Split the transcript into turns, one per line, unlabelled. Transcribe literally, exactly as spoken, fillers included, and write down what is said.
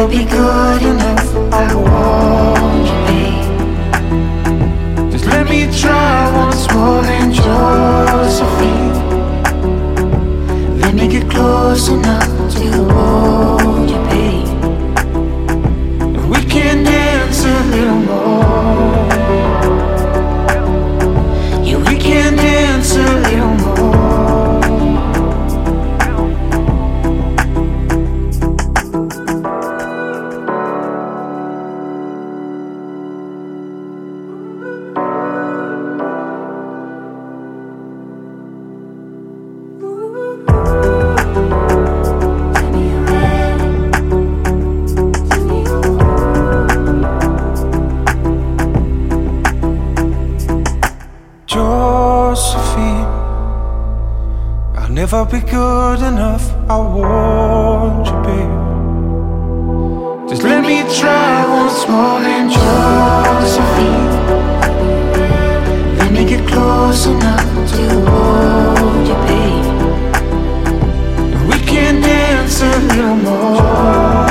never be good enough. I want you, babe. Just let me try once more and Josephine. Let me get close enough to hold you, babe. And we can dance a little more. Yeah, we can dance a little more. Never be good enough. I want you, babe. Just let me try once more and Josephine. Let me get close enough to hold you, babe. We can dance a little more.